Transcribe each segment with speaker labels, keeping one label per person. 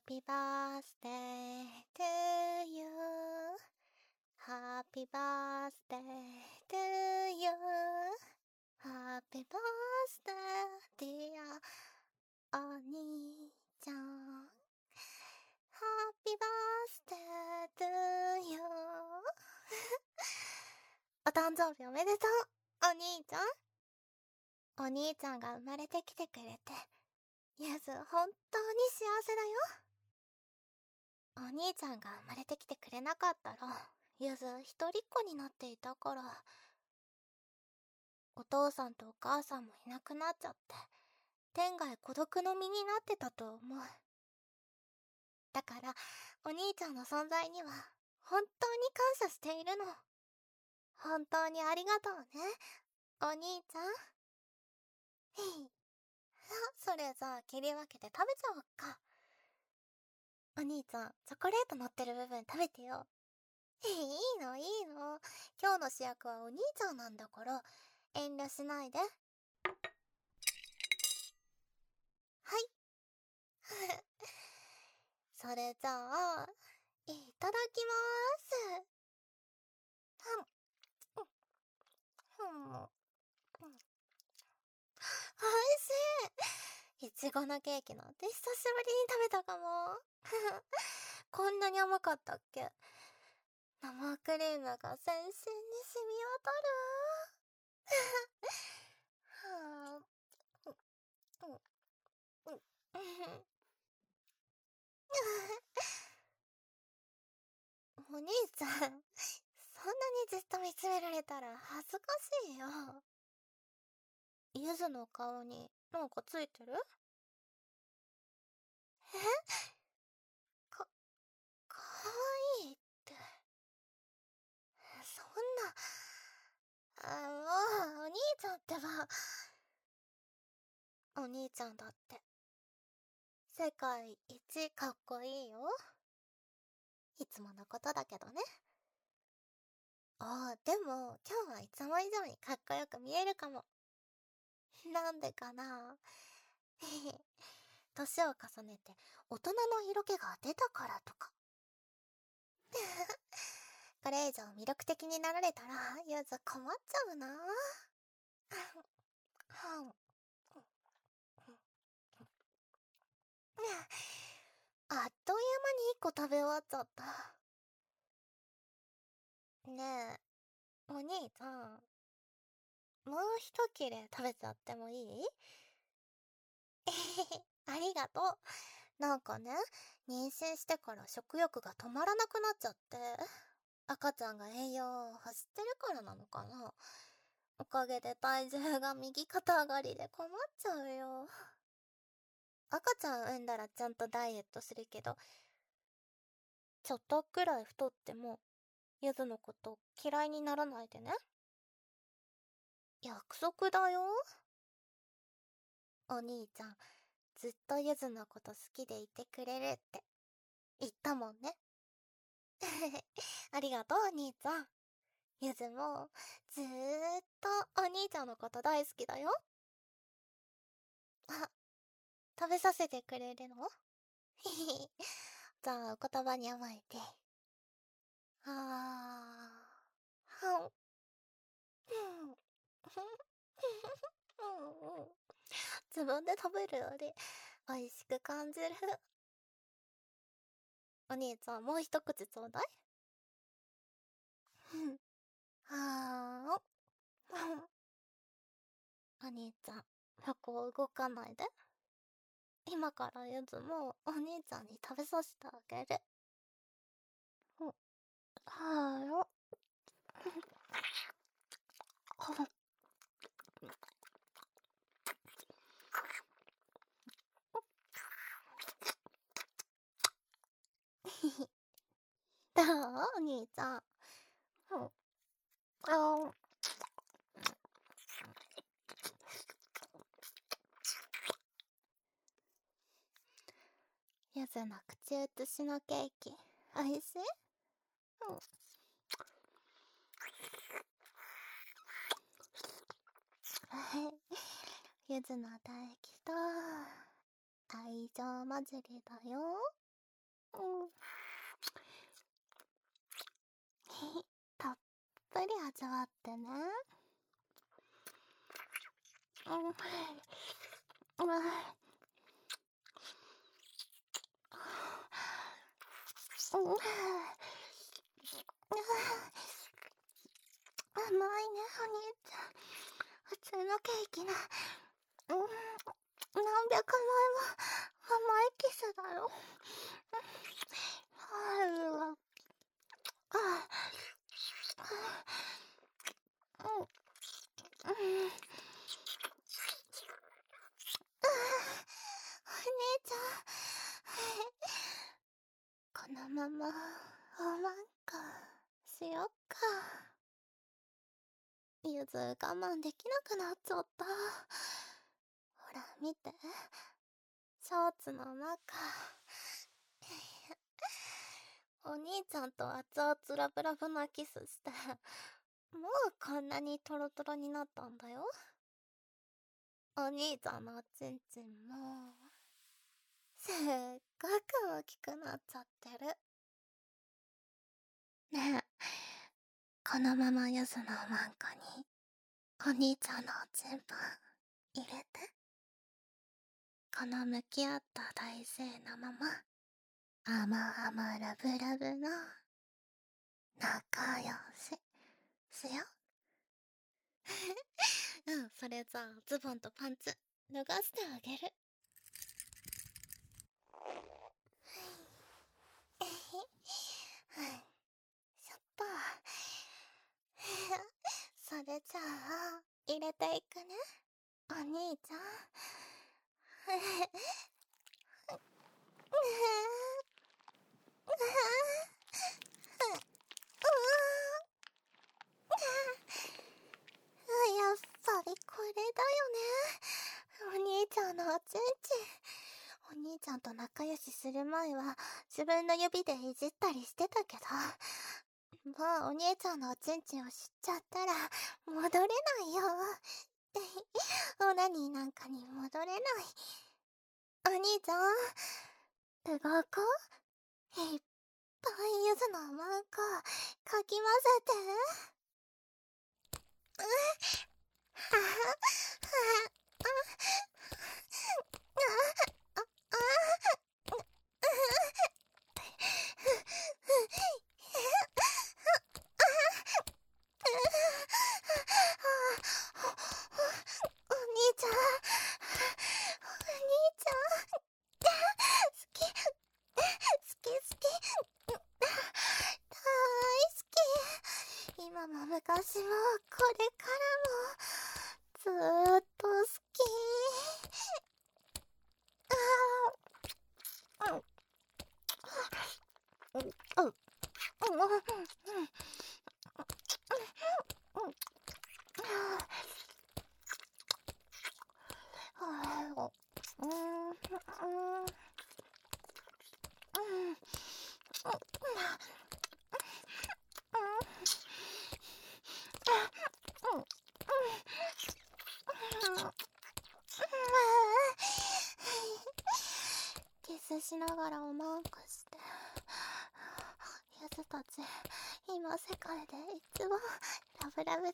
Speaker 1: Happy birthday to you. Happy birthday to you. Happy birthday dear お兄ちゃん。Happy birthday to you. お誕生日おめでとう、お兄ちゃん。お兄ちゃんが生まれてきてくれて、ゆず本当に幸せだよ。お兄ちゃんが生まれてきてくれなかったら、ゆず一人っ子になっていたから。お父さんとお母さんもいなくなっちゃって、天涯孤独の身になってたと思う。だから、お兄ちゃんの存在には、本当に感謝しているの。本当にありがとうね、お兄ちゃん。それじゃあ切り分けて食べちゃおっか。お兄ちゃん、チョコレート乗ってる部分食べてよ。いいのいいの。今日の主役はお兄ちゃんなんだから、遠慮しないで。はい。それじゃあ、いただきまーす。おいしい。いちごのケーキなんて久しぶりに食べたかも。こんなに甘かったっけ。生クリームが全身に染み渡る。お兄ちゃん、そんなにずっと見つめられたら恥ずかしいよ。ゆずの顔になんかついてる？か、かわいいって。そんな、もう、お兄ちゃんってば、お兄ちゃんだって、世界一かっこいいよ。いつものことだけどね。でも、今日はいつも以上にかっこよく見えるかも。なんでかな。年を重ねて大人の色気が出たからとか。これ以上魅力的になられたら、ゆず困っちゃうな。あっという間に1個食べ終わっちゃった。ねえ、お兄ちゃん、もう一切れ食べちゃってもいい？ありがとう。なんかね、妊娠してから食欲が止まらなくなっちゃって、赤ちゃんが栄養を欲してるからなのかな。おかげで体重が右肩上がりで困っちゃうよ。赤ちゃん産んだらちゃんとダイエットするけど、ちょっとくらい太っても、ゆずのこと嫌いにならないでね。約束だよ。お兄ちゃん、ずっとゆずのこと好きでいてくれるって言ったもんね。ありがとう、お兄ちゃん。ゆずも、ずーっとお兄ちゃんのこと大好きだよ。あ、食べさせてくれるの？じゃあ、お言葉に甘えて。はん。自分で食べるより美味しく感じる。お兄ちゃん、もう一口ちょうだい。はーん。お兄ちゃん、そこ動かないで。今からゆずもお兄ちゃんに食べさせてあげる。はーよ。どう？お兄ちゃん。ゆずの口移しのケーキ、おいしい？ゆずの唾液と愛情混じりだよ。 たっぷり味わってね。甘いね、お兄ちゃん。普通のケーキの、何百倍も甘いキスだろ。お兄ちゃん、このままおまんこしよっか。ゆず我慢できなくなっちゃった。ほら見て、ショーツの中。お兄ちゃんと熱々ラブラブなキスして、もうこんなにトロトロになったんだよ。お兄ちゃんのおちんちんもすっごく大きくなっちゃってる。ねえ、このままゆずのおまんこにお兄ちゃんのおちんぽん入れて。この向き合った体勢のまま、甘々ラブラブの仲良ししよ。それじゃあズボンとパンツ脱がしてあげる。しょっと。それじゃあ入れていくね、お兄ちゃん。やっぱりこれだよね、お兄ちゃんのおちんちん。お兄ちゃんと仲良しする前は自分の指でいじったりしてたけど、もうお兄ちゃんのおちんちんを知っちゃったら戻れないよ。オナニーなんかに戻れない。お兄ちゃん、動こう。いっぱいゆずのマンコかき混ぜて。お兄ちゃん、お兄ちゃん、好き、好き好き、大好き。今も昔もこれからもずーっと好き。キスしながらおまんこして。ゆずたち、今世界で一番ラブラブだね。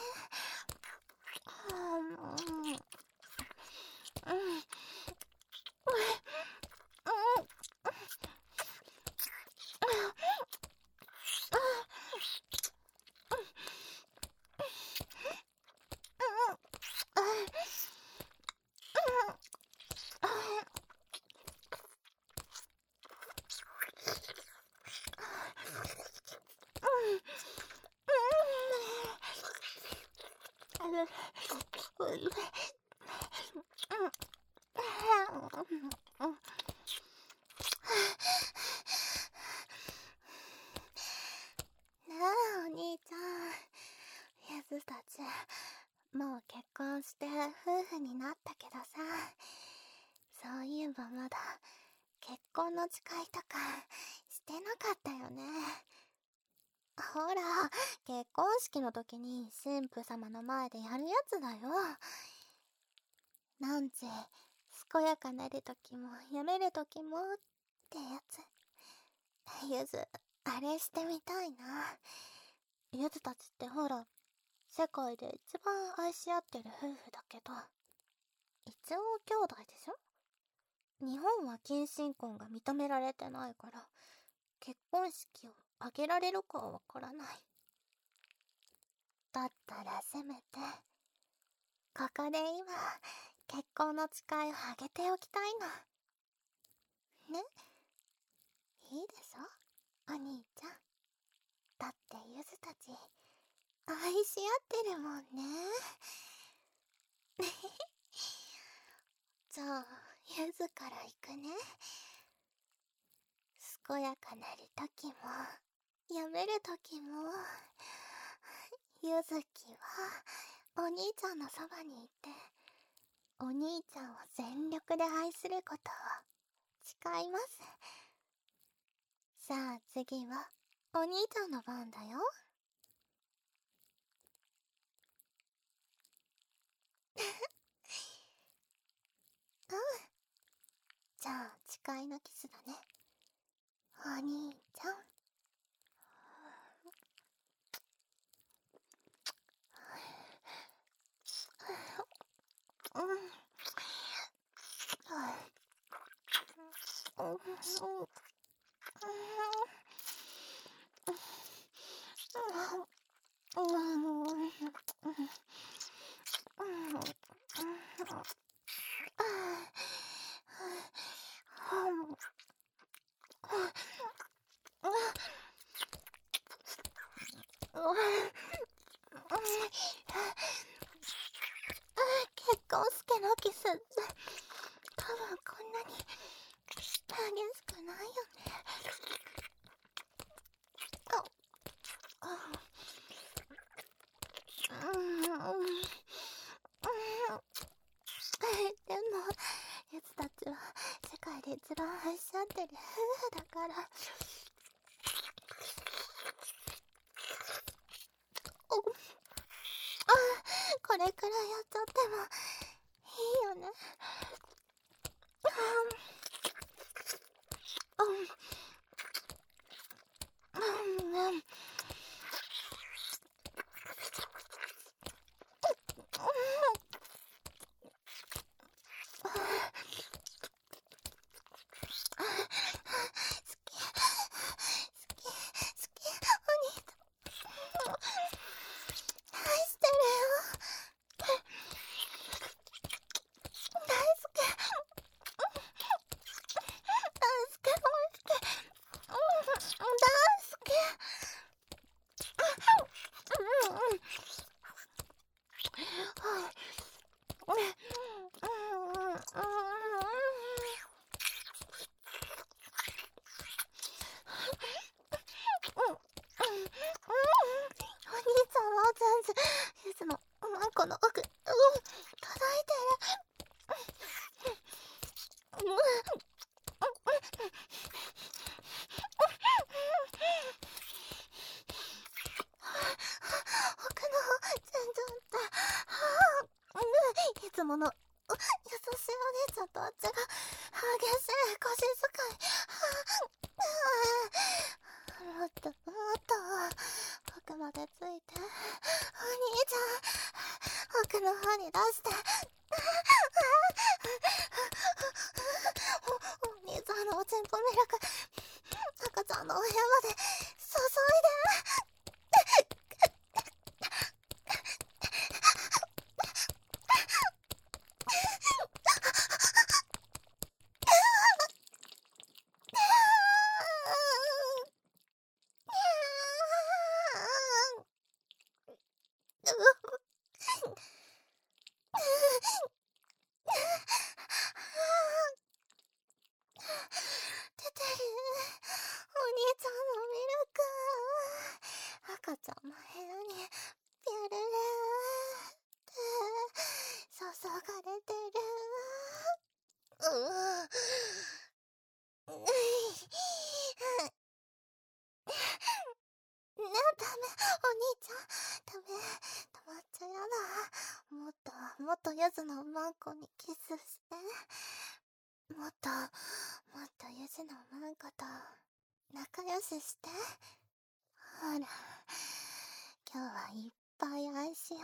Speaker 1: ねえ、お兄ちゃん。ゆずたち、もう結婚して夫婦になったけどさ、そういえばまだ結婚の誓いとかしてなかったよね。ほら、結婚式の時に神父様の前でやるやつだよ。なんち、健やかなる時もやめる時もってやつ。 ゆず、あれしてみたいな。ゆずたちってほら、世界で一番愛し合ってる夫婦だけど、一応兄弟でしょ？日本は近親婚が認められてないから、結婚式を挙げられるかはわからない。だったらせめて、ここで今、結婚の誓いを挙げておきたいの。ね？いいでしょ？お兄ちゃん。だってゆずたち、愛し合ってるもんね。じゃあ、ゆずから行くね。健やかなる時も、やめる時も、ゆずきは、お兄ちゃんのそばにいて、お兄ちゃんを全力で愛することを誓います。さあ次は、お兄ちゃんの番だよ。うん。じゃあ、誓いのキスだね。お兄ちゃん。うん。うん。結婚式のキスって多分こんなに激しくないよね。でもゆずたちは世界で一番愛し合ってる夫婦だから。これくらいやっちゃってもいいよね。ゆずのこの奥、届いてる。奥の方、全然いつもの優しいお姉ちゃんとは違う激しい腰使い。もっともっと奥までついて、お兄ちゃん奥の方に出して。お兄さんのおちんぽミルク赤ちゃんのお部屋まで注いで。出てる。お兄ちゃんのミルク。赤ちゃんの部屋にピュルルって注がれてる。ダメ、お兄ちゃん。ダメ、止まっちゃやだ。もっとゆずのマンコにキスして。もっとゆずのマンコと仲良しして。ほら、今日はいっぱい愛し合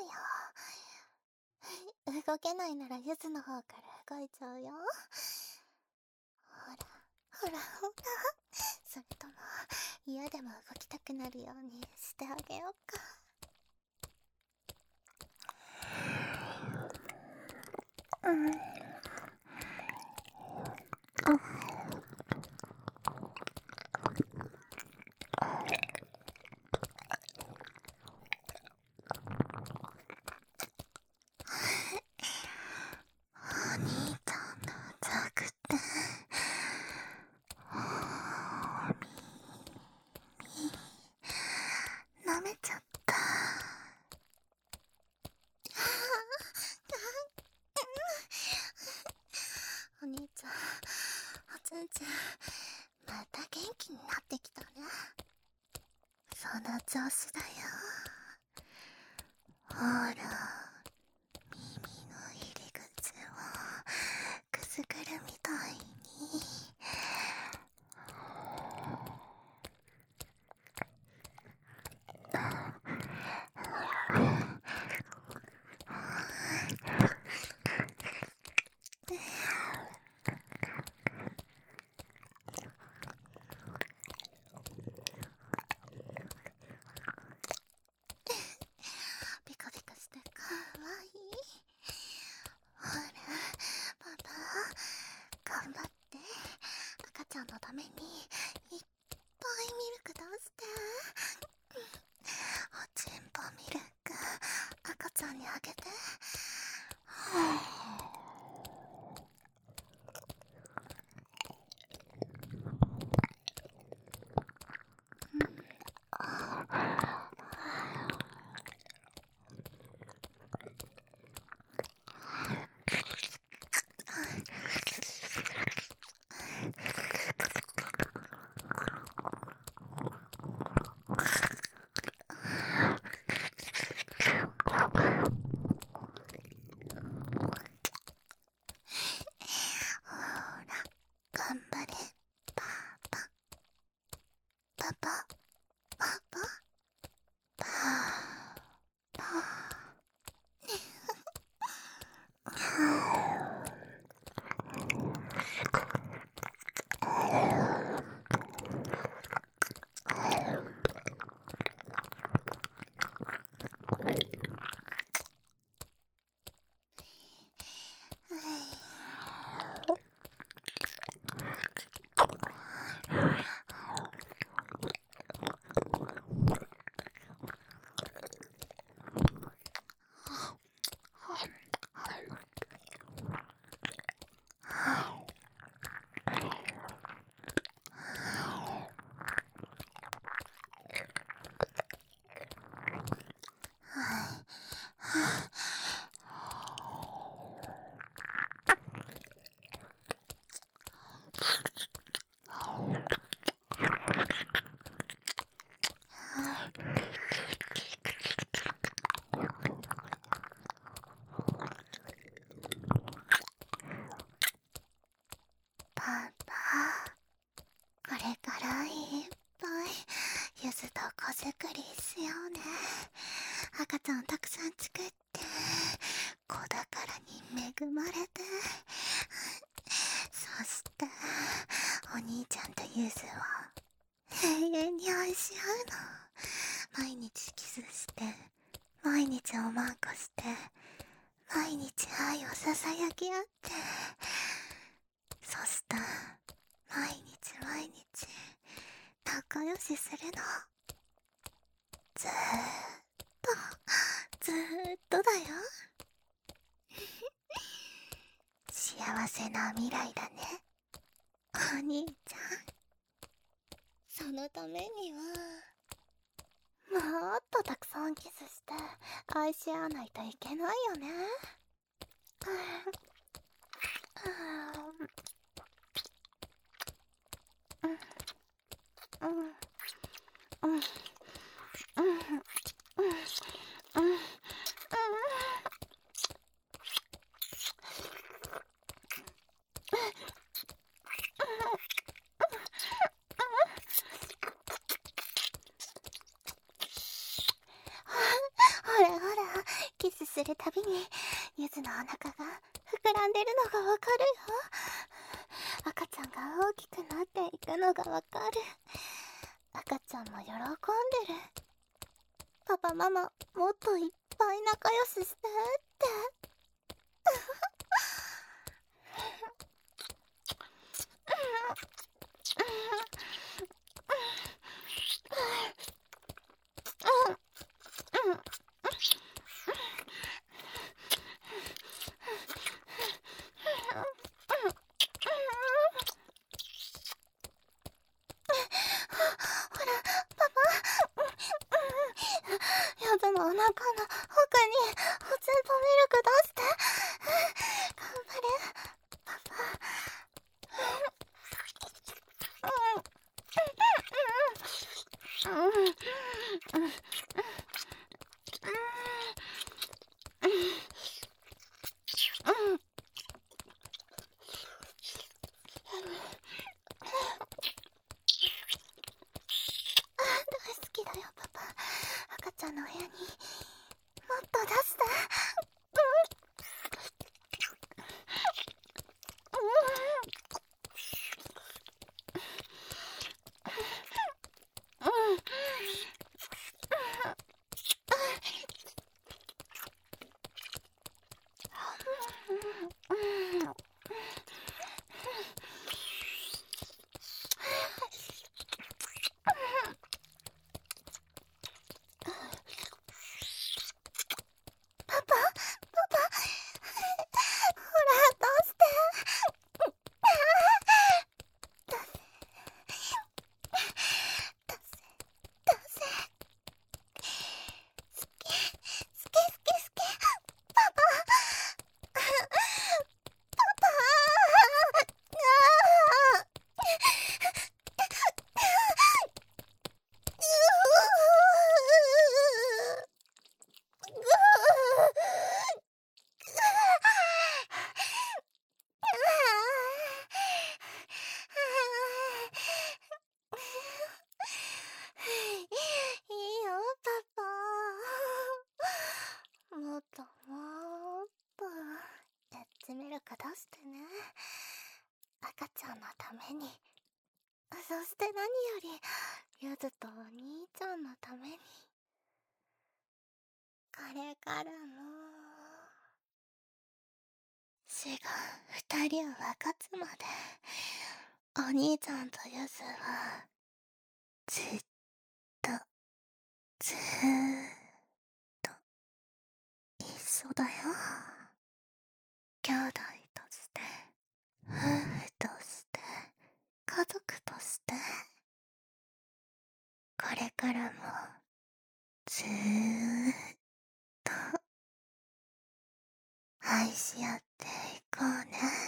Speaker 1: おうよ。動けないならゆずの方から動いちゃうよ。ほら、ほらほら。それとも、嫌でも動きたくなるようにしてあげようか。お兄ちゃんのザクって舐めちゃった。お兄ちゃん、おつんちゃん、また元気になってきたね。その調子だよ。ほら、耳の入り口をくすぐるみたいに。ピカピカしてかわいい。ほら、パパ、頑張って。赤ちゃんのためにいっぱいミルク出して。おちんぽミルク、赤ちゃんにあげて。ほら、頑張れ。パパ、パパ、パパ、パパ。パパ、これからいっぱいゆずと子作りしようね。赤ちゃんたくさん作って子宝に恵まれて、そしてお兄ちゃんとゆずは永遠に愛し合うの。毎日キスして毎日おまんこして毎日愛をささやき合って、そしたら毎日毎日仲良しするの。ずーっとずーっとだよ。幸せな未来だね、お兄ちゃん。そのためにはもっとたくさんキスして愛し合わないといけないよね。 するたびにゆずのお腹が膨らんでるのがわかるよ。赤ちゃんが大きくなっていくのがわかる。赤ちゃんも喜んでる。パパママもっといっぱい仲良ししてってゆずのお腹の奥におつんとミルク出して。頑張れパ大好きだよパパ。赤ちゃんの部屋にもっと出して。パパパパ、ほら出して。出せ出せ。好き好き好き好き。パパパパいいよパパ。もっともっとエッチミルク出してね。赤ちゃんのために。そして何よりゆずとお兄ちゃんのために。これからも死が二人を分かつまでお兄ちゃんとゆずはずっとずーっと一緒だよ。兄弟として夫婦として家族としてこれからもずーっと愛し合っていこうね。